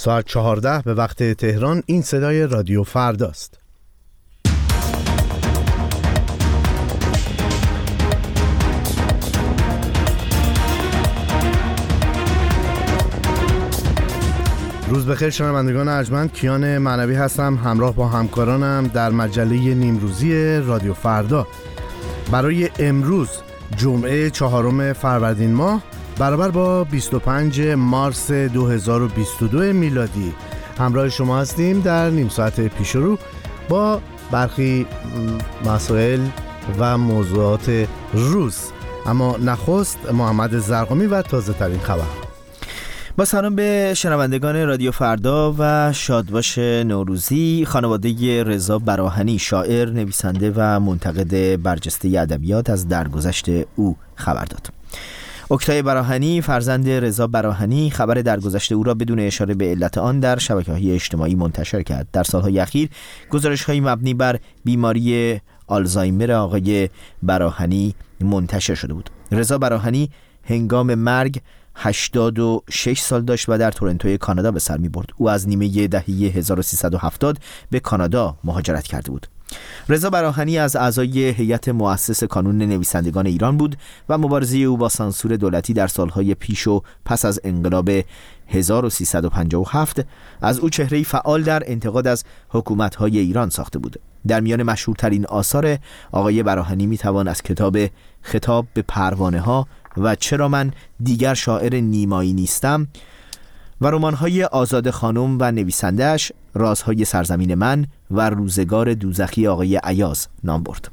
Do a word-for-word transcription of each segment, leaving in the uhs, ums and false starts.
ساعت چهارده به وقت تهران. این صدای رادیو فرداست. روز بخیر شنوندگان ارجمند، کیان معنوی هستم، همراه با همکارانم در مجله نیمروزی رادیو فردا. برای امروز جمعه چهارم فروردین ماه برابر با بیست و پنجم مارس دو هزار و بیست و دو میلادی همراه شما هستیم در نیم ساعت پیش رو با برخی مسائل و موضوعات روز. اما نخست محمد زرقامی و تازه ترین خبر. با سلام به شنوندگان رادیو فردا و شادباش نوروزی. خانواده رضا براهنی، شاعر، نویسنده و منتقد برجسته ادبیات، از درگذشت او خبر داد. اکتای براهنی، فرزند رضا براهنی، خبر درگذشت او را بدون اشاره به علت آن در شبکه‌های اجتماعی منتشر کرد. در سالهای اخیر گزارش‌هایی مبنی بر بیماری آلزایمر آقای براهنی منتشر شده بود. رضا براهنی هنگام مرگ هشتاد و شش سال داشت و در تورنتو کانادا به سر می برد. او از نیمه دهه هزار و سیصد و هفتاد به کانادا مهاجرت کرده بود. رضا براهنی از اعضای هیئت مؤسس کانون نویسندگان ایران بود و مبارزه او با سانسور دولتی در سالهای پیش و پس از انقلاب هزار و سیصد و پنجاه و هفت از او چهره‌ای فعال در انتقاد از حکومت‌های ایران ساخته بود. در میان مشهورترین آثار آقای براهنی میتوان از کتاب خطاب به پروانه‌ها و چرا من دیگر شاعر نیمایی نیستم و رمان‌های آزاد خانم و نویسنده‌اش رازهای سرزمین من و روزگار دوزخی آقای ایاز نام برد.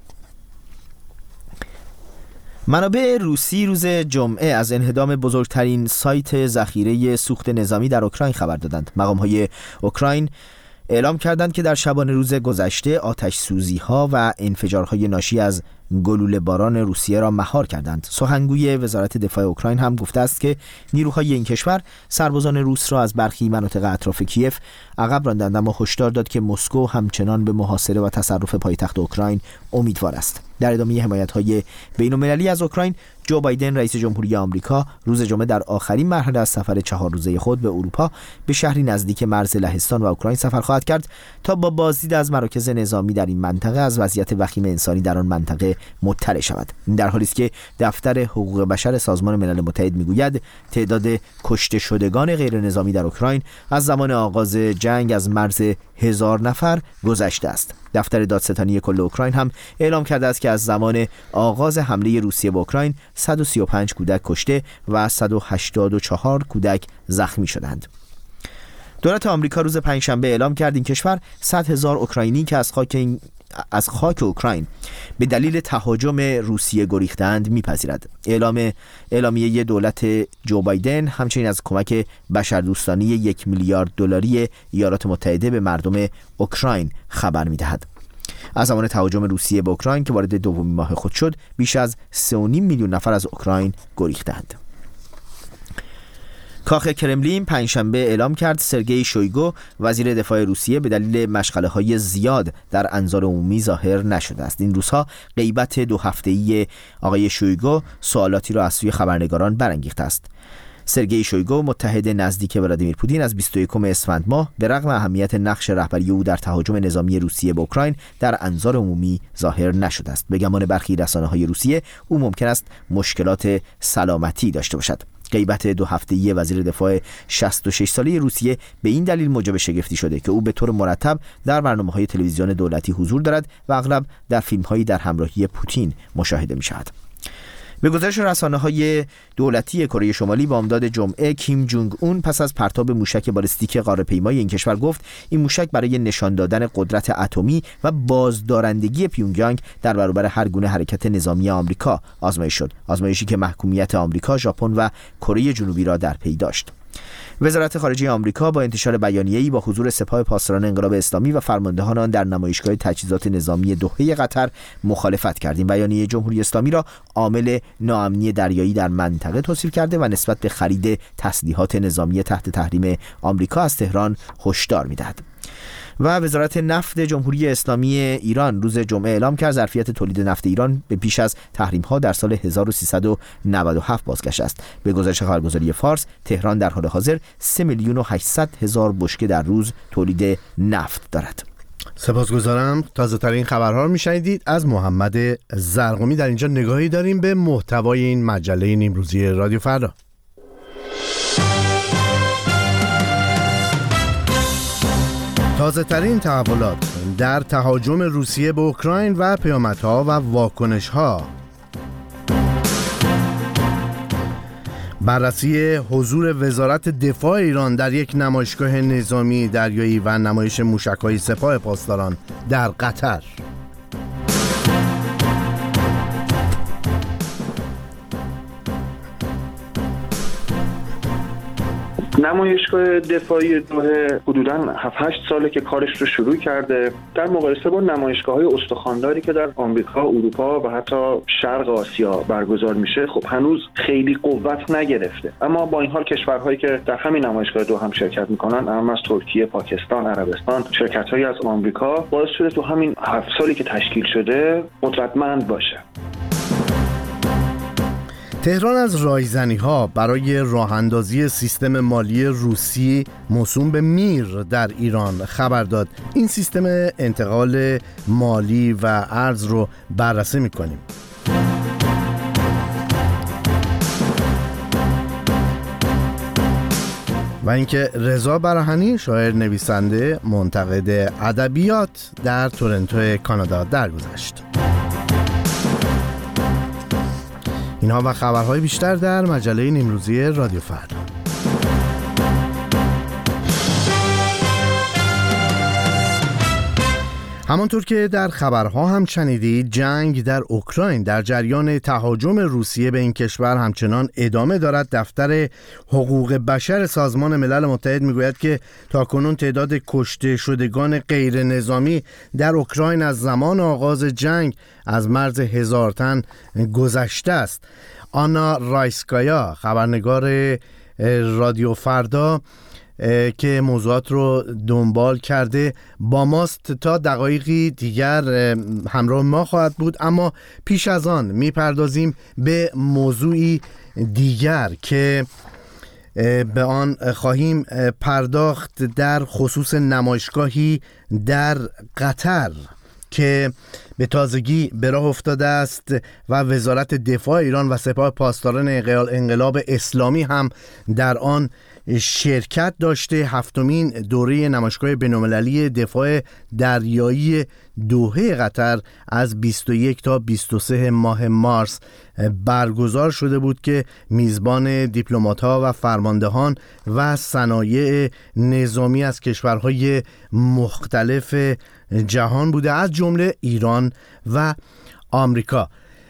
منابع روسی روز جمعه از انهدام بزرگترین سایت ذخیره سوخت نظامی در اوکراین خبر دادند. مقام‌های اوکراین اعلام کردند که در شبانه روز گذشته آتش سوزی ها و انفجارهای ناشی از گلوله باران روسیه را مهار کردند. سخنگوی وزارت دفاع اوکراین هم گفته است که نیروهای این کشور سربازان روس را از برخی مناطق اطراف کیف عقب راندند، اما هشدار داد که مسکو همچنان به محاصره و تصرف پایتخت اوکراین امیدوار است. در ادامه حمایت‌های بین‌المللی از اوکراین، جو بایدن رئیس جمهوری آمریکا روز جمعه در آخرین مرحله از سفر چهار روزه خود به اروپا به شهری نزدیک مرز لهستان و اوکراین سفر خواهد کرد تا با بازدید از مراکز نظامی در این منطقه از وضعیت وخیم انسانی در آن منطقه مطلع شود. این در حالی است که دفتر حقوق بشر سازمان ملل متحد میگوید تعداد کشته شدگان غیر نظامی در اوکراین از زمان آغاز جنگ از مرز هزار نفر گذشته است. دفتر دادستانی کل اوکراین هم اعلام کرده است که از زمان آغاز حمله روسیه به اوکراین صد و سی و پنج کودک کشته و صد و هشتاد و چهار کودک زخمی شدند. دولت آمریکا روز پنجشنبه اعلام کرد این کشور صد هزار اوکراینی که از خاک این از خاک اوکراین به دلیل تهاجم روسیه گریختند میپذیرد. اعلام اعلامیه دولت جو بایدن همچنین از کمک بشردوستانه یک میلیارد دلاری ایالات متحده به مردم اوکراین خبر میدهد. از زمان تهاجم روسیه به اوکراین که وارد دومین ماه خود شد، بیش از سه و نیم میلیون نفر از اوکراین گریختند. کاخ کرملین پنجشنبه اعلام کرد سرگئی شویگو وزیر دفاع روسیه به دلیل مشغله‌های زیاد در انظار عمومی ظاهر نشده است. این روزها غیبت دو هفته‌ای آقای شویگو سوالاتی را از سوی خبرنگاران برانگیخته است. سرگئی شویگو متحد نزدیک ولادیمیر پوتین از بیست و یکم اسفند ماه به رغم اهمیت نقش رهبری او در تهاجم نظامی روسیه به اوکراین در انظار عمومی ظاهر نشده است. به گمان برخی رسانه‌های روسیه او ممکن است مشکلات سلامتی داشته باشد. غیبت دو هفته‌ای وزیر دفاع شصت و شش ساله روسیه به این دلیل موجب شگفتی شده که او به طور مرتب در برنامه‌های تلویزیون دولتی حضور دارد و اغلب در فیلم‌هایی در همراهی پوتین مشاهده می‌شود. به گزارش رسانه‌های دولتی کره شمالی بامداد جمعه، کیم جونگ اون پس از پرتاب موشک بالستیک قاره‌پیمایی این کشور گفت این موشک برای نشان دادن قدرت اتمی و بازدارندگی پیونگیانگ در برابر هر گونه حرکت نظامی آمریکا آزمایش شد. آزمایشی که محکومیت آمریکا، ژاپن و کره جنوبی را در پی داشت. وزارت خارجه آمریکا با انتشار بیانیه‌ای با حضور سپاه پاسداران انقلاب اسلامی و فرماندهان آن در نمایشگاه تجهیزات نظامی دوحه قطر مخالفت کرد. این بیانیه جمهوری اسلامی را عامل ناامنی دریایی در منطقه توصیف کرده و نسبت به خرید تسلیحات نظامی تحت تحریم آمریکا از تهران هشدار می‌دهد. و وزارت نفت جمهوری اسلامی ایران روز جمعه اعلام کرد ظرفیت تولید نفت ایران به پیش از تحریم‌ها در سال هزار و سیصد و نود و هفت بازگشته است. به گزارش خبرگزاری فارس، تهران در حال حاضر سه میلیون و هشتصد هزار بشکه در روز تولید نفت دارد. سپاسگزارم. تازه ترین خبرها رو میشنیدید از محمد زرقمی. در اینجا نگاهی داریم به محتوای این مجله نیمروزی رادیو فردا. تازه ترین تحولات در تهاجم روسیه به اوکراین و پیامدها و واکنش‌ها. بررسی حضور وزارت دفاع ایران در یک نمایشگاه نظامی دریایی و نمایش موشک‌های سپاه پاسداران در قطر. نمایشگاه دفاعی دوحه حدوداً هفت هشت ساله که کارش رو شروع کرده. در مقایسه با نمایشگاه‌های استخوانداری که در آمریکا، اروپا و حتی شرق آسیا برگزار میشه، خب هنوز خیلی قوت نگرفته. اما با این حال کشورهایی که در همین نمایشگاه دوحه هم شرکت میکنن، اما از ترکیه، پاکستان، عربستان، شرکت‌هایی از آمریکا، باعث شده تو همین هفت سالی که تشکیل شده قدرتمند باشه. تهران از رایزنی‌ها برای راه‌اندازی سیستم مالی روسی موسوم به میر در ایران خبر داد. این سیستم انتقال مالی و ارز رو بررسی می‌کنیم. و اینکه رضا براهنی، شاعر نویسنده منتقد ادبیات، در تورنتو کانادا درگذشت. اینها و خبرهای بیشتر در مجله نیمروزی رادیو فردا. همانطور که در خبرها هم شنیدید، جنگ در اوکراین در جریان تهاجم روسیه به این کشور همچنان ادامه دارد. دفتر حقوق بشر سازمان ملل متحد میگوید که تاکنون تعداد کشته شدگان غیر نظامی در اوکراین از زمان آغاز جنگ از مرز هزار تن گذشته است. آنا رایسکایا، خبرنگار رادیو فردا که موضوعات رو دنبال کرده، با ماست تا دقایقی دیگر همراه ما خواهد بود. اما پیش از آن میپردازیم به موضوعی دیگر که به آن خواهیم پرداخت در خصوص نمایشگاهی در قطر که به تازگی به راه افتاده است و وزارت دفاع ایران و سپاه پاسداران انقلاب اسلامی هم در آن شرکت داشته. هفتمین دوره نمایشگاه بین‌المللی دفاع دریایی دوحه قطر از بیست و یک تا بیست و سه ماه مارس برگزار شده بود که میزبان دیپلمات‌ها و فرماندهان و صنایع نظامی از کشورهای مختلف جهان بوده، از جمله ایران و آمریکا.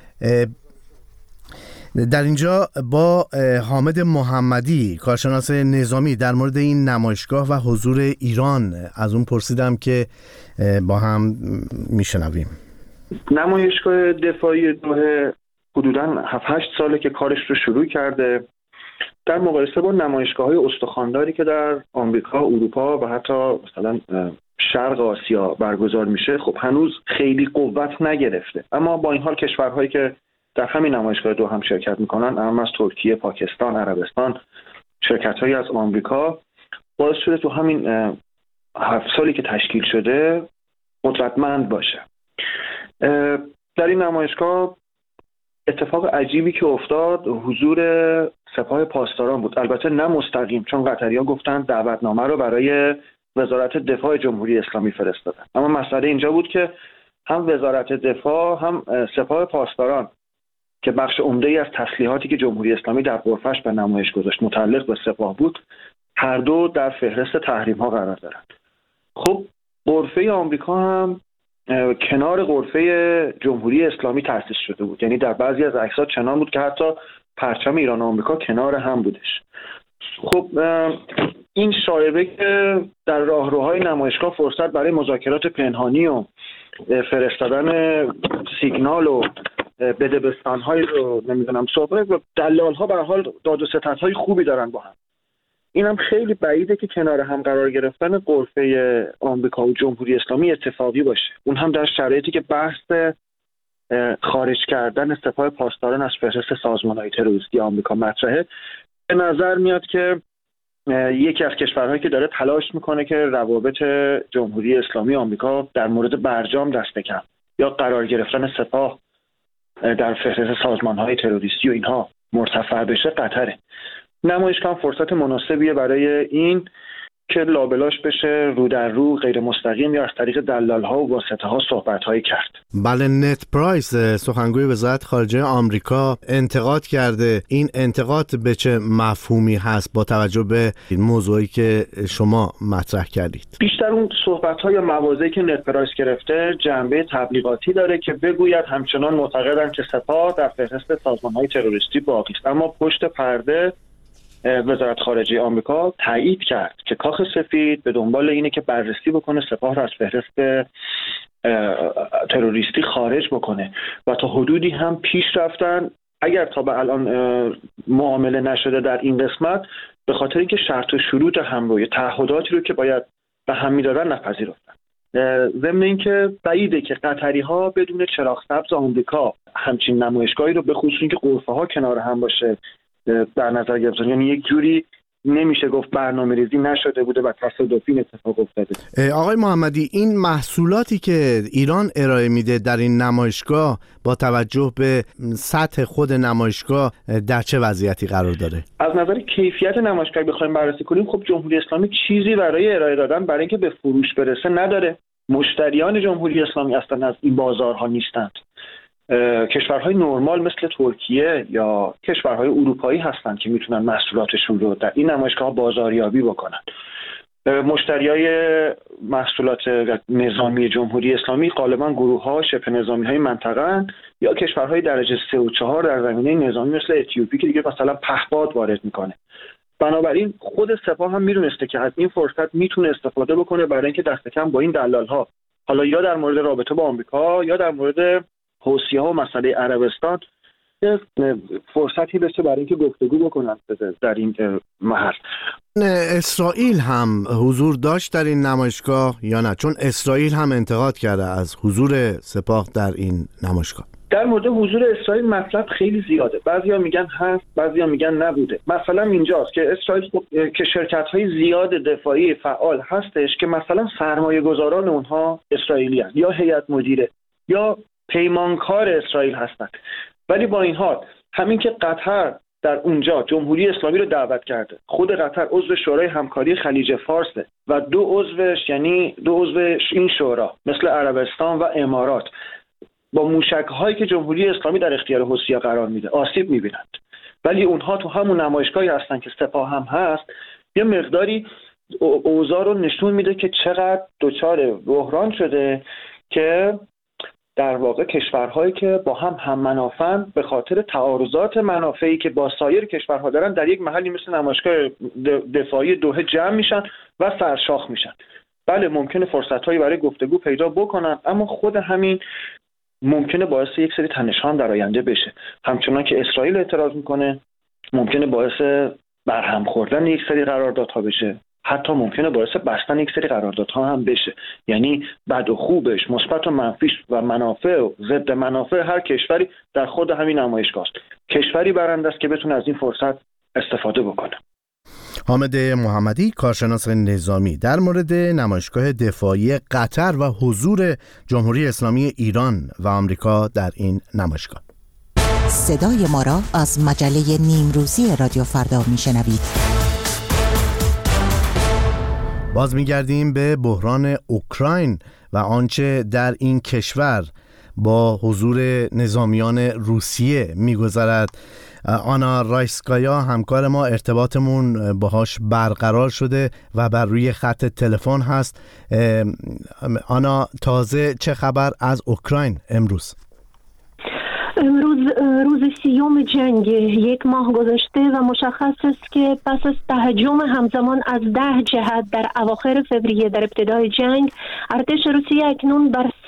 در اینجا با حامد محمدی، کارشناس نظامی، در مورد این نمایشگاه و حضور ایران از اون پرسیدم که با هم میشنویم. نمایشگاه دفاعی دوحه حدوداً هفت هشت ساله که کارش رو شروع کرده. در مقایسه با نمایشگاه‌های استخوانداری که در آمریکا، اروپا و حتی مثلا شرق آسیا برگزار میشه، خب هنوز خیلی قوت نگرفته. اما با این حال کشورهایی که در همین نمایشگاه دو هم شرکت میکنن، اما از ترکیه، پاکستان، عربستان، شرکت‌هایی از آمریکا، باعث شده تو همین هفت سالی که تشکیل شده قدرتمند باشه. در این نمایشگاه اتفاق عجیبی که افتاد حضور سپاه پاسداران بود. البته نه مستقیم، چون قطری‌ها گفتن دعوتنامه رو برای وزارت دفاع جمهوری اسلامی فرستادن. اما مسئله اینجا بود که هم وزارت دفاع هم سپاه پاسداران که بخش عمده‌ای از تسلیحاتی که جمهوری اسلامی در غرفش به نمایش گذاشت متعلق به سپاه بود، هر دو در فهرست تحریم‌ها قرار دارند. خب غرفه آمریکا هم کنار غرفه جمهوری اسلامی تأسیس شده بود، یعنی در بعضی از عکس‌ها چنان بود که حتی پرچم ایران و آمریکا کنار هم بودش. خب این شایبه که در راهروهای نمایشگاه فرصت برای مذاکرات پنهانی و فرستادن سیگنال و بدبستان‌های رو نمیدونم صحبت و دلال‌ها به حال داد و ستدهای خوبی دارن با هم. اینم خیلی بعیده که کنار هم قرار گرفتن غرفه آمریکا و جمهوری اسلامی اتفاقی باشه، اون هم در شرایطی که بحث خارج کردن سپاه پاسداران از فهرست سازمان‌های تروریستی آمریکا مطرحه. به نظر میاد که یکی از کشورهایی که داره تلاش میکنه که روابط جمهوری اسلامی آمریکا در مورد برجام دست کم یا قرار گرفتن سپاه در فهرست سازمان‌های تروریستی و اینها مرتفع بشه قطره. نمایشگاه فرصت مناسبیه برای این که لابلاش بشه رو در رو غیر مستقیم یا از طریق دلال‌ها و واسطه‌ها صحبت‌هایی کرد. بله، نت پرایس سخنگوی وزارت خارجه آمریکا انتقاد کرده. این انتقاد به چه مفهومی هست با توجه به این موضوعی که شما مطرح کردید؟ بیشتر اون صحبت‌ها یا موازی که نت پرایس گرفته جنبه تبلیغاتی داره که بگوید همچنان معتقدن که سپاه در فهرست سازمان‌های تروریستی باقی است، اما پشت پرده وزارت خارجه آمریکا تایید کرد که کاخ سفید به دنبال اینه که بررسی بکنه سپاه را از فهرست تروریستی خارج بکنه و تا حدودی هم پیش رفتن. اگر تا به الان معامله نشده در این قسمت به خاطر اینکه شرط و شروط هم رو، تعهداتی رو که باید به هم میدادن نپذیرفتن. ضمن اینکه بعیده که قطری ها بدون چراغ سبز آمریکا همچین نمایشگاهی رو به خصوص اینکه غرفه ها کنار هم باشه در نظر گرفتن، یعنی یک جوری نمیشه گفت برنامه‌ریزی نشده بوده و تصادفی اتفاق افتاده. آقای محمدی، این محصولاتی که ایران ارائه میده در این نمایشگاه با توجه به سطح خود نمایشگاه در چه وضعیتی قرار داره؟ از نظر کیفیت نمایشگاه بخوایم بررسی کنیم، خب جمهوری اسلامی چیزی برای ارائه دادن برای اینکه به فروش برسه نداره. مشتریان جمهوری اسلامی اصلا از این بازارها نیستند. کشورهای نرمال مثل ترکیه یا کشورهای اروپایی هستند که میتونن محصولاتشون رو در این نمایشگاه بازاریابی بکنن. مشتریای محصولات نظامی جمهوری اسلامی غالبا گروه‌ها شبه نظامی‌های منطقه‌اند یا کشورهای درجه سه و چهار در زمینه نظامی مثل اتیوپی که دیگه مثلا پهپاد وارد میکنه. بنابراین خود سپاه هم میدونسته که از این فرصت میتونه استفاده بکنه برای اینکه دست کم با این دلال‌ها، حالا یا در مورد رابطه با آمریکا یا در مورد حوثی‌ها و مسئله عربستان، فرصتی بشه برای اینکه گفتگو بکنن در این محل. اسرائیل هم حضور داشت در این نمایشگاه یا نه؟ چون اسرائیل هم انتقاد کرده از حضور سپاه در این نمایشگاه. در مورد حضور اسرائیل مطلب خیلی زیاده. بعضیا میگن هست، بعضیا میگن نبوده. مثلا اینجاست که اسرائیل که شرکت‌های زیاد دفاعی فعال هستش که مثلا سرمایه‌گذاران اونها اسرائیلی هستند یا هیئت مدیره یا پیمانکار اسرائیل هستند، ولی با این حال همین که قطر در اونجا جمهوری اسلامی رو دعوت کرده، خود قطر عضو شورای همکاری خلیج فارسه و دو عضوش یعنی دو عضو این شورا مثل عربستان و امارات با موشک‌هایی که جمهوری اسلامی در اختیار حوثی‌ها قرار میده آسیب میبینند، ولی اونها تو همون نمایشگاهی هستن که سپاه هم هست. یه مقداری اوضاع رو نشون میده که چقدر دچار بحران شده که در واقع کشورهایی که با هم هم منافعن به خاطر تعارضات منافعی که با سایر کشورها دارن در یک محلی مثل نمایشگاه دفاعی دوحه جمع میشن و سرشاخ میشن. بله ممکنه فرصت‌هایی برای گفتگو پیدا بکنن، اما خود همین ممکنه باعث یک سری تنش‌ها در آینده بشه. همچنان که اسرائیل اعتراض میکنه ممکنه باعث برهم خوردن یک سری قراردادها بشه، حتی ممکنه باعث بستن یک سری قراردادها هم بشه. یعنی بد و خوبش، مثبت و منفیش و منافع و ضد منافع هر کشوری در خود همین نمایشگاه است. کشوری برنده است که بتونه از این فرصت استفاده بکنه. حامد محمدی، کارشناس نظامی، در مورد نمایشگاه دفاعی قطر و حضور جمهوری اسلامی ایران و آمریکا در این نمایشگاه. صدای ما را از مجله نیمروزی رادیو فردا میشنوید. باز میگردیم به بحران اوکراین و آنچه در این کشور با حضور نظامیان روسیه میگذرد. آنا رایسکایا همکار ما ارتباطمون باهاش برقرار شده و بر روی خط تلفن هست. آنا، تازه چه خبر از اوکراین امروز؟ امروز روز سیوم جنگ، یک ماه گذشته و مشخص است که پس از تهجم همزمان از ده جهت در اواخر فوریه در ابتدای جنگ، ارتش روسیه اکنون بر سه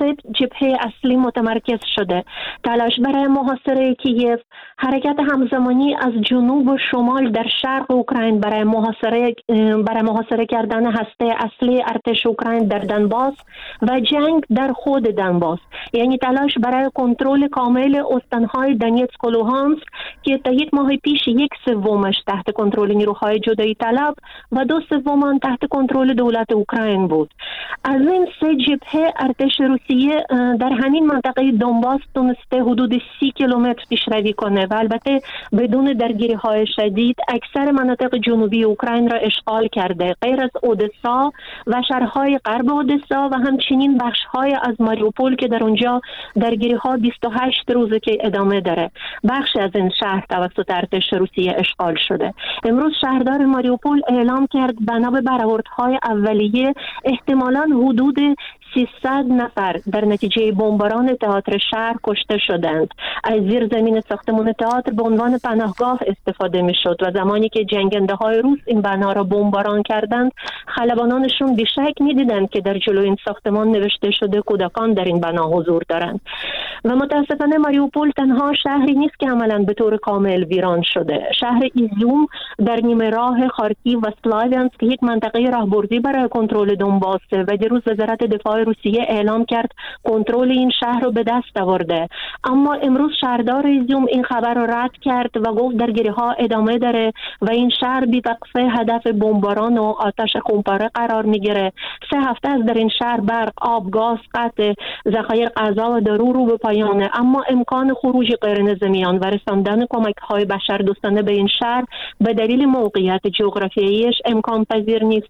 سه جبهه اصلی متمرکز شده. تلاش برای محاصره کیف، حرکت همزمانی از جنوب و شمال در شرق اوکراین برای محاصره برای محاصره کردن هسته اصلی ارتش اوکراین در دنباس و جنگ در خود دنباس، یعنی تلاش برای کنترل کامل استانهای دونتسک و لوهانسک که تا یک ماه پیش یک سومش تحت کنترل نیروهای جدایی طلب و دو سوم تحت کنترل دولت اوکراین بود. از این سه جبهه ارتش روسیه در همین منطقه دنباس تونسته حدود سی کیلومتر پیشروی کنه و البته بدون درگیری های شدید اکثر مناطق جنوبی اوکراین را اشغال کرده، غیر از اودسا و شهرهای غرب اودسا و همچنین بخش‌های از ماریوپول که در اونجا درگیری‌ها بیست و هشت روزه که ادامه داره. بخش از این شهر توسط ارتش روسیه اشغال شده. امروز شهردار ماریوپول اعلام کرد بنا به برآوردهای اولیه احتمالاً حدود سیصد نفر در نتیجه بمباران تئاتر شهر کشته شدند. از زیر زمین ساختمان تئاتر به عنوان پناهگاه استفاده میشد و زمانی که جنگنده های روس این بنا را بمباران کردند، خلبانانشون بیشک میدیدند که در جلوی این ساختمان نوشته شده کودکان در این بنا حضور دارند. و متاسفانه ماریوپول تنها شهری نیست که عملاً به طور کامل ویران شده. شهر ایزیوم در نیمه راه خارکیو و سلاویانسک که یک منطقه راهبردی برای کنترل دنباسه و دیروز وزارت دفاع روسیه اعلام کرد کنترل این شهر رو به دست آورده، اما امروز شهردار ایزیوم این خبر رو رد کرد و گفت درگیری‌ها ادامه داره و این شهر بی‌وقفه هدف بمباران و آتش خونپاره قرار میگیره. سه هفته از در این شهر برق، آب، گاز قطع، ذخایر غذا و دارو رو به پایانه، اما امکان خروج غیر نظامیان و رساندن کمک‌های بشردوستانه به این شهر به دلیل موقعیت جغرافیاییش امکان پذیر نیست.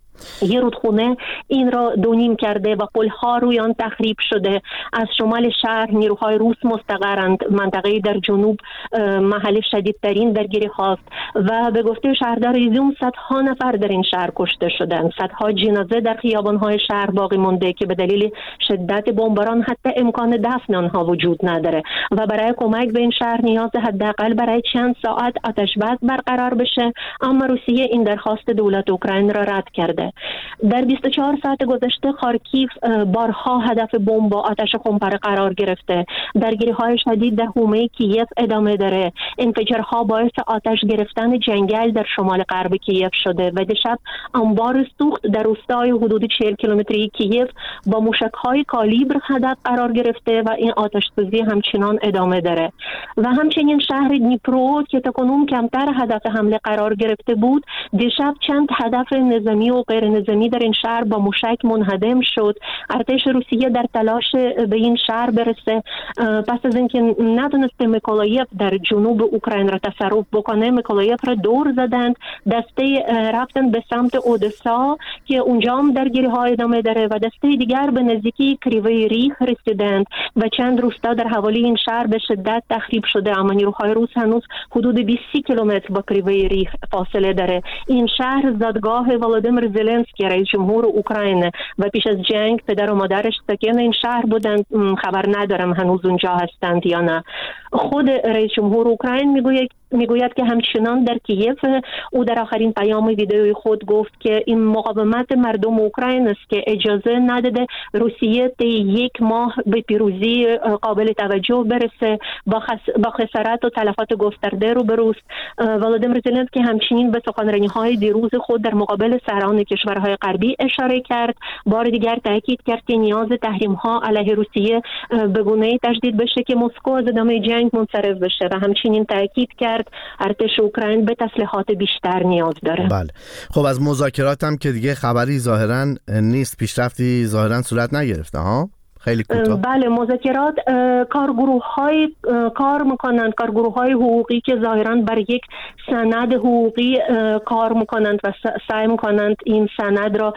یه رودخونه این را دونیم کرده و پل‌ها روی آن تخریب شده. از شمال شهر نیروهای روس مستقرند. منطقه در جنوب محل شدیدترین درگیری هاست و به گفته شهردار ایزیوم صدها نفر در این شهر کشته شدند. صدها جنازه در خیابان‌های شهر باقی مانده که به دلیل شدت بمباران حتی امکان دفن آنها وجود نداره و برای کمک به این شهر نیاز حداقل برای چند ساعت آتش بس برقرار بشه، اما روسیه این درخواست دولت اوکراین را رد کرده. در بیست و چهار ساعت گذشته خارکیو بارها هدف بمب و آتش خونپاره قرار گرفته. درگیری‌های شدید در حومه کیف ادامه داره. انفجارها باعث آتش گرفتن جنگل در شمال غرب کیف شده و دیشب انبار سوخت در روستای حدود چهل کیلومتری کیف با موشک‌های کالیبر هدف قرار گرفته و این آتش‌سوزی همچنان ادامه داره. و همچنین شهر دنیپرو که تاکنون کمتر هدف حمله قرار گرفته بود، دیشب چند هدف نظامی و غیر نظامی در این شهر با موشک منهدم شد. ارتش روسیه در تلاش به این شهر برسه پس از اینکه نتونسته میکولایف در جنوب اوکراین را تصرف بکنه، میکولایف را دور زدند، دسته رفتن به سمت اودسا که اونجا هم درگیری ها ادامه داره و دسته دیگر به نزدیکی کریوی ریخ رسیدند و چند روستا در حوالی این شهر به شدت تخریب شده، اما نیروهای روس هنوز حدود بیست کیلومتر با کریوی ریخ فاصله داره. این شهر زادگاه ولادیمیر زلنسکی رئیس جمهور اوکراین و پیش از جنگ پدر و مادرش ساکن این شهر بودند. خبر ندارم هنوز اونجا هستند یا نه. خود رئیس جمهور اوکراین میگوید میگوید که همچنان در کیف او در آخرین پیام ویدیوی خود گفت که این مقاومت مردم اوکراین است که اجازه نداده روسیه طی یک ماه به پیروزی قابل توجه برسه، با, خس... با خسارت و تلفات گسترده رو بروست. ولادیمیر زلنسکی همچنین به سخنرانی‌های دیروز خود در مقابل سران کشورهای غربی اشاره کرد. بار دیگر تاکید کرد که نیاز تحریم‌ها علیه روسیه به گونه‌ای تجدید بشه که مسکو از ادامه جنگ منصرف بشه و همچنین تاکید کرد ارتش اوکراین به تسلیحات بیشتر نیاز داره. بله. خب از مذاکرات هم که دیگه خبری ظاهراً نیست، پیشرفتی ظاهراً صورت نگرفته ها؟ خیلی کوتاه. بله، مذاکرات کارگروه های کار میکنند، کارگروه های حقوقی که ظاهراً بر یک سند حقوقی کار میکنند و سعی میکنند این سند را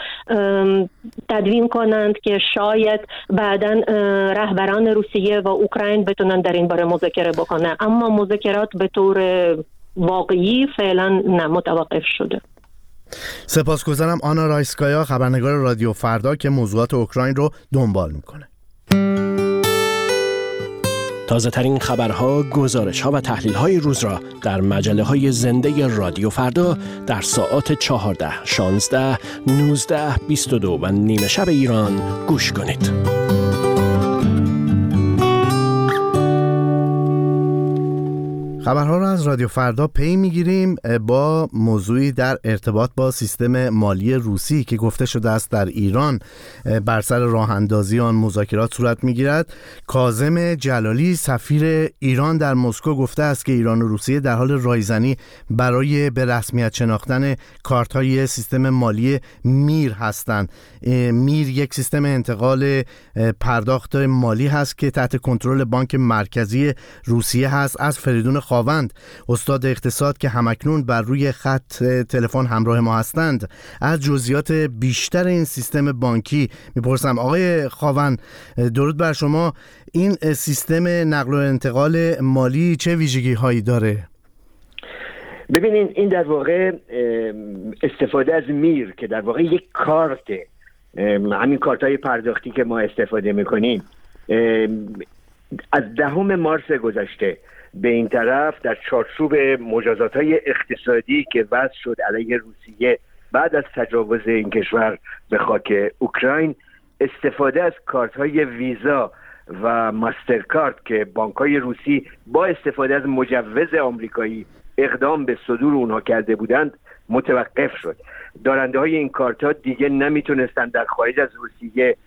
تدوین کنند که شاید بعداً رهبران روسیه و اوکراین بتونن در این باره مذاکره بکنن، اما مذاکرات به طور واقعی فعلا نه، متوقف شده. سپاسگزارم آنا رایسکایا، خبرنگار رادیو فردا که موضوعات اوکراین رو دنبال میکنه. تازه ترین خبرها، گزارش‌ها و تحلیل‌های روز را در مجله‌های زنده رادیو فردا در ساعات چهارده، شانزده، نوزده، بیست و دو و نیمه شب ایران گوش کنید. خبرها رو از رادیو فردا پی میگیریم با موضوعی در ارتباط با سیستم مالی روسی که گفته شده است در ایران بر سر راه اندازی آن مذاکرات صورت میگیرد. کاظم جلالی سفیر ایران در مسکو گفته است که ایران و روسیه در حال رایزنی برای به رسمیت شناختن کارت‌های سیستم مالی میر هستند. میر یک سیستم انتقال پرداخت مالی هست که تحت کنترل بانک مرکزی روسیه هست. از فریدون خاوند، استاد اقتصاد که همکنون بر روی خط تلفن همراه ما هستند، از جزئیات بیشتر این سیستم بانکی میپرسم. آقای خاوند، درود بر شما. این سیستم نقل و انتقال مالی چه ویژگی هایی داره؟ ببینین، این در واقع استفاده از میر که در واقع یک کارته، همین کارت های پرداختی که ما استفاده میکنیم، از دهم مارس گذشته به این طرف در چارچوب مجازات های اقتصادی که وضع شد علیه روسیه بعد از تجاوز این کشور به خاک اوکراین، استفاده از کارت های ویزا و ماسترکارد که بانک های روسی با استفاده از مجوز آمریکایی اقدام به صدور اونها کرده بودند متوقف شد. دارنده های این کارت ها دیگه نمیتونستند در خارج از روسیه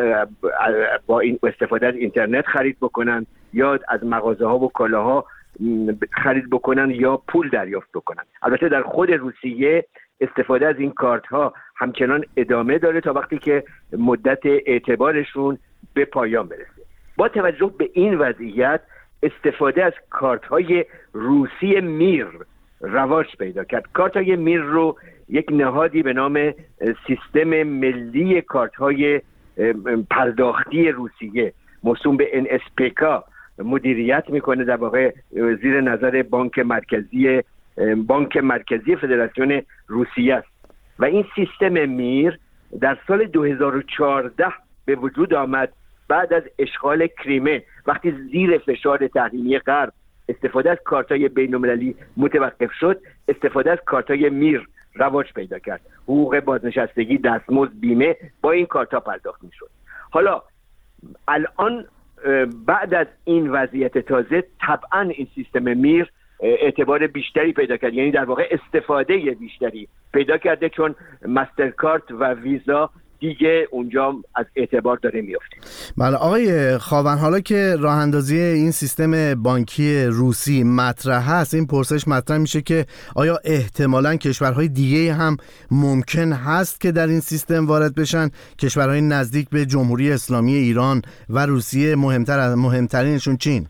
با این استفاده از اینترنت خرید بکنن یا از مغازه ها و کالاها خرید بکنن یا پول دریافت بکنن. البته در خود روسیه استفاده از این کارت ها همچنان ادامه داره تا وقتی که مدت اعتبارشون به پایان برسه. با توجه به این وضعیت استفاده از کارت های روسی میر رواج پیدا کرد. کارت های میر رو یک نهادی به نام سیستم ملی کارت های پرداختی روسیه موسوم به ان اس پی کا مدیریت میکنه، در واقع زیر نظر بانک مرکزی بانک مرکزی فدراسیون روسیه است. و این سیستم میر در سال دو هزار و چهارده به وجود آمد بعد از اشغال کریمه، وقتی زیر فشار تحریمی غرب استفاده از کارت‌های بین‌المللی متوقف شد. استفاده از کارت‌های میر رواج پیدا کرد. حقوق بازنشستگی، دستمزد، بیمه با این کارت‌ها پرداخت می‌شد. حالا الان بعد از این وضعیت تازه طبعا این سیستم میر اعتبار بیشتری پیدا کرد، یعنی در واقع استفاده بیشتری پیدا کرده، چون مسترکارد و ویزا دیگه اونجا از اعتبار داره میفته. بله آقای خاوند، حالا که راه اندازی این سیستم بانکی روسی مطرح هست، این پرسش مطرح میشه که آیا احتمالاً کشورهای دیگه هم ممکن هست که در این سیستم وارد بشن؟ کشورهای نزدیک به جمهوری اسلامی ایران و روسیه، مهمتر از مهمترینشون چین؟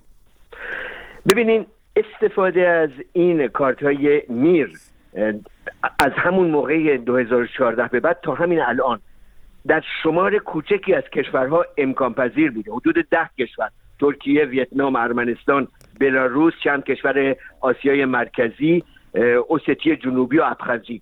ببینین، استفاده از این کارت‌های میر از همون موقع دو هزار و چهارده به بعد تا همین الان در شمار کوچکی از کشورها امکان پذیر بوده. حدود ده کشور، ترکیه، ویتنام، ارمنستان، بلاروس، چند کشور آسیای مرکزی، اوستی جنوبی و ابخازی.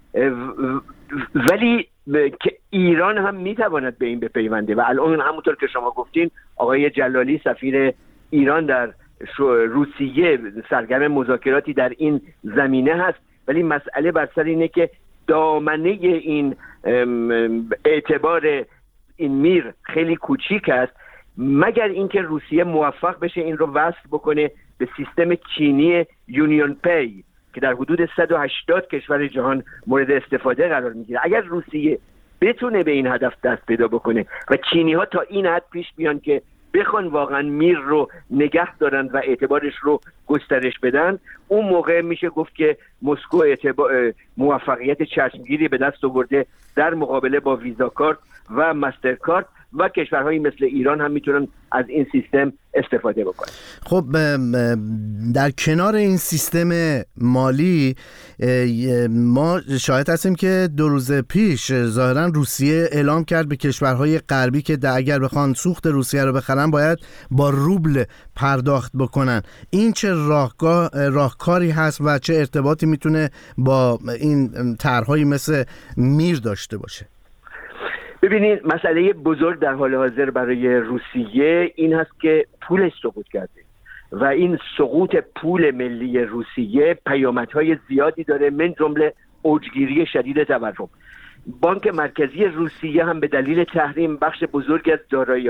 ولی که ایران هم میتواند به این بپیونده و الان همونطور که شما گفتین آقای جلالی سفیر ایران در روسیه سرگرم مذاکراتی در این زمینه هست. ولی مسئله بر سر اینه که دامنه این اعتبار این میر خیلی کوچیک است، مگر اینکه روسیه موفق بشه این رو وصل بکنه به سیستم چینی یونیون پی که در حدود صد و هشتاد کشور جهان مورد استفاده قرار میگیره. اگر روسیه بتونه به این هدف دست پیدا بکنه و چینی ها تا این حد پیش بیان که بخوان واقعا میر رو نگه دارن و اعتبارش رو گسترش بدن، اون موقع میشه گفت که مسکو اعتبار موفقیت چشمگیری به دست آورده در مقابله با ویزا کارت و مسترکارد و کشورهایی مثل ایران هم میتونن از این سیستم استفاده بکنن. خب در کنار این سیستم مالی ما شاهد هستیم که دو روز پیش ظاهرا روسیه اعلام کرد به کشورهای غربی که اگر بخوان سوخت روسیه رو بخرن باید با روبل پرداخت بکنن. این چه راهکار راهکاری هست و چه ارتباطی میتونه با این طرح‌هایی مثل میر داشته باشه؟ ببینید، مسئله بزرگ در حال حاضر برای روسیه این هست که پولش سقوط کرده و این سقوط پول ملی روسیه پیامدهای زیادی داره، من جمله اوجگیری شدید تورم. بانک مرکزی روسیه هم به دلیل تحریم بخش بزرگی از دارایی‌هاش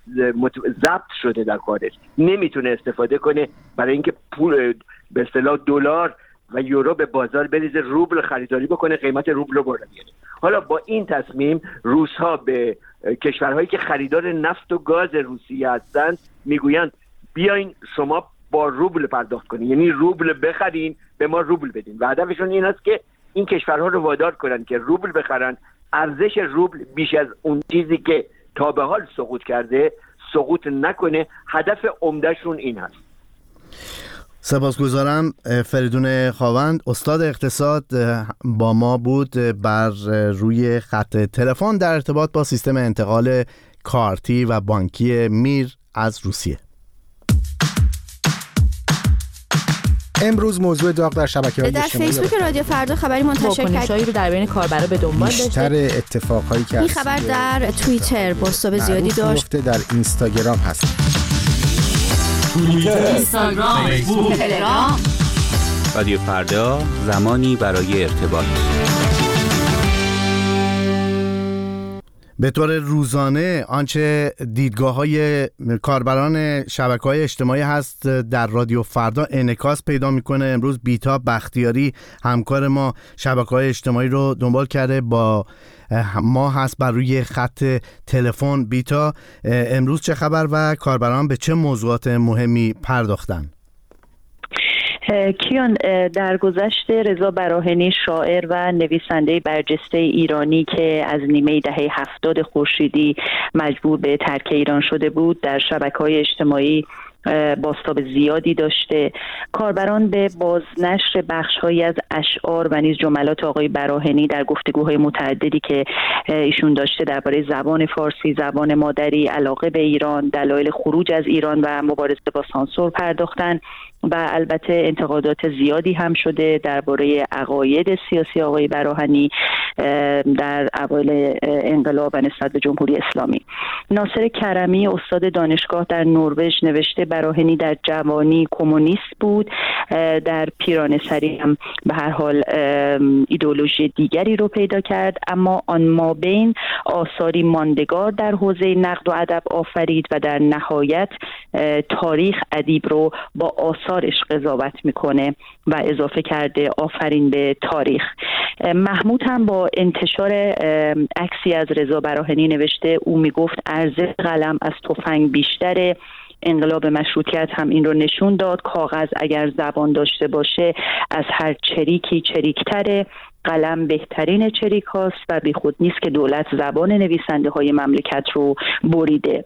ضبط شده در خارج، نمیتونه استفاده کنه برای اینکه پول به اصطلاح دلار و یورو به بازار بریزه، روبل خریداری بکنه، قیمت روبل رو بالا بیاره. حالا با این تصمیم روس‌ها به کشورهایی که خریدار نفت و گاز روسیه هستند میگویند بیاین شما با روبل پرداخت کنین، یعنی روبل بخرین به ما روبل بدین، و هدفشون این است که این کشورها رو وادار کنن که روبل بخرن، ارزش روبل بیش از اون چیزی که تا به حال سقوط کرده سقوط نکنه. هدف عمدهشون این هست. سپاسگزارم. فریدون خاوند، استاد اقتصاد، با ما بود بر روی خط تلفن در ارتباط با سیستم انتقال کارتی و بانکی میر از روسیه. امروز موضوع داغ در شبکه‌های اجتماعی در فیسبوک رادیو فردا خبری منتشر کرد واکنش‌هایی رو در بین کاربرا به دنبال داشته. بیشتر اتفاقایی که این خبر در توییتر بازتاب زیادی داشت. در اینستاگرام هست. توییتر، اینستاگرام، فیسبوک، تلگرام. رادیو فردا، زمانی برای ارتباط. به طور روزانه آنچه دیدگاه‌های کاربران شبکه‌های اجتماعی هست در رادیو فردا انعکاس پیدا می‌کنه. امروز بیتا بختیاری همکار ما شبکه‌های اجتماعی رو دنبال کرده، با ما هست بر روی خط تلفن. بیتا، امروز چه خبر و کاربران به چه موضوعات مهمی پرداختن؟ کیان، در گذشته رضا براهنی، شاعر و نویسنده برجسته ایرانی که از نیمه دهه هفتاد خورشیدی مجبور به ترک ایران شده بود، در شبکه‌های اجتماعی بازتاب زیادی داشته. کاربران به بازنشر بخش‌هایی از اشعار و نیز جملات آقای براهنی در گفتگوهای متعددی که ایشون داشته درباره زبان فارسی، زبان مادری، علاقه به ایران، دلایل خروج از ایران و مبارزه با سانسور پرداختن، و البته انتقادات زیادی هم شده درباره عقاید سیاسی آقای براهنی در اوایل انقلاب و نسبت به جمهوری اسلامی. ناصر کرمی، استاد دانشگاه در نروژ، نوشته براهنی در جوانی کمونیست بود، در پیرانه سری هم به هر حال ایدئولوژی دیگری رو پیدا کرد، اما آن مابین آثاری ماندگار در حوزه نقد و ادب آفرید و در نهایت تاریخ ادیب رو با آثارش قضاوت میکنه و اضافه کرده آفرین به تاریخ. محمود هم با انتشار عکسی از رضا براهنی نوشته او میگفت ارزش قلم از تفنگ بیشتره. انقلاب مشروطیت هم این رو نشون داد. کاغذ اگر زبان داشته باشه از هر چریکی چریکتره. قلم بهترین چریک هاست و بی خود نیست که دولت زبان نویسنده های مملکت رو بریده.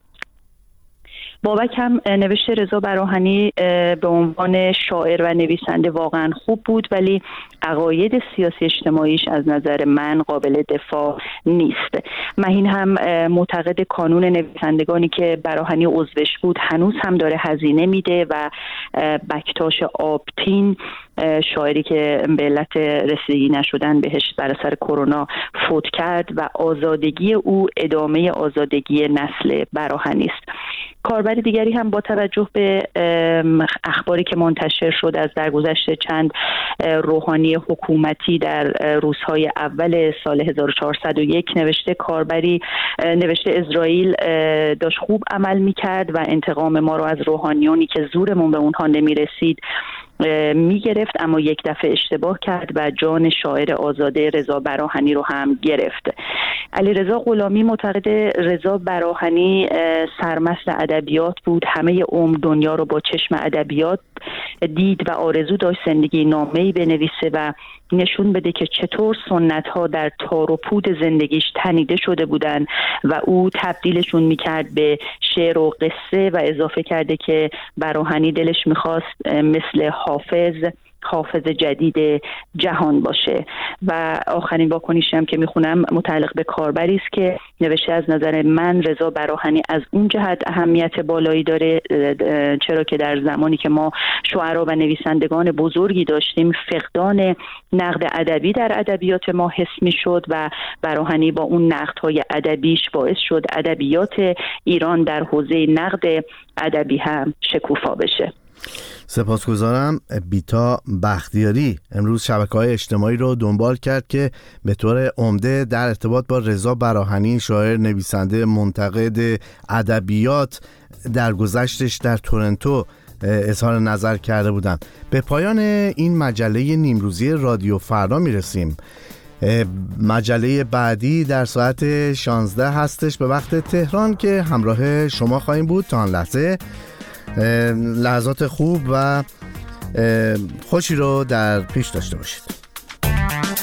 بابک هم نوشته رضا براهنی به عنوان شاعر و نویسنده واقعا خوب بود، ولی عقاید سیاسی اجتماعیش از نظر من قابل دفاع نیست. مهین هم معتقد کانون نویسندگانی که براهنی عضوش بود هنوز هم داره هزینه میده و بکتاش آبتین، شاعری که به علت رسیدگی نشدن بهش بر اثر کرونا فوت کرد و آزادگی او ادامه آزادگی نسل براهنی است. کاربر دیگری هم با توجه به اخباری که منتشر شد از درگذشت چند روحانی حکومتی در روزهای اول سال هزار و چهارصد و یک نوشته کاربری نوشته اسرائیل داشت خوب عمل میکرد و انتقام ما رو از روحانیانی که زورمون به اونها نمیرسید میگرفت، اما یک دفعه اشتباه کرد و جان شاعر آزاده رضا براهنی رو هم گرفت. علیرضا غلامی معتقد رضا براهنی سرمست ادبیات بود، همه عمر دنیا رو با چشم ادبیات دید و آرزو داشت زندگی نامه‌ای بنویسه و نشون بده که چطور سنت‌ها در تار و پود زندگیش تنیده شده بودن و او تبدیلشون میکرد به شعر و قصه، و اضافه کرده که براهنی دلش میخواست مثل حافظ حافظ جدید جهان باشه. و آخرین واکنشی هم که میخونم متعلق به کاربری است که نوشته از نظر من رضا براهنی از اون جهت اهمیت بالایی داره چرا که در زمانی که ما شاعرها و نویسندگان بزرگی داشتیم فقدان نقد ادبی در ادبیات ما حس میشد و براهنی با اون نقدهای ادبیش باعث شد ادبیات ایران در حوزه نقد ادبی هم شکوفا بشه. سپاسگزارم. بیتا بختیاری امروز شبکه‌های اجتماعی رو دنبال کرد که به طور عمده در ارتباط با رضا براهنی، شاعر، نویسنده، منتقد ادبیات، در گذشتش در تورنتو اظهار نظر کرده بودند. به پایان این مجله نیمروزی رادیو فردا میرسیم. مجله بعدی در ساعت شانزده هستش به وقت تهران که همراه شما خواهیم بود. تا آن لحظه لحظات خوب و خوشی رو در پیش داشته باشید.